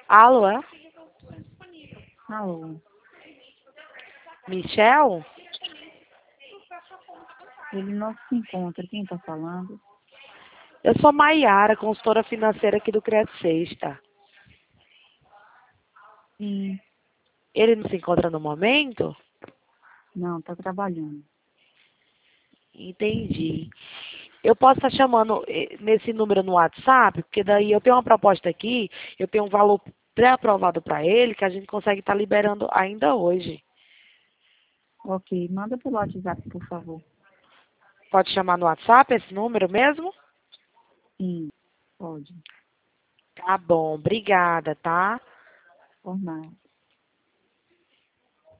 Alô, é? Alô, Michel? ele não se encontra. Quem está falando? Eu sou Maiara, consultora financeira aqui do Credit Sexta. Sim, Ele não se encontra no momento? não, está trabalhando. Entendi. Eu posso estar chamando nesse número no WhatsApp, porque daí eu tenho uma proposta aqui, eu tenho um valor pré-aprovado para ele, que a gente consegue estar liberando ainda hoje. Ok, manda pelo WhatsApp, por favor. Pode chamar no WhatsApp esse número mesmo? Sim, pode. Tá bom, obrigada, tá? Por nada.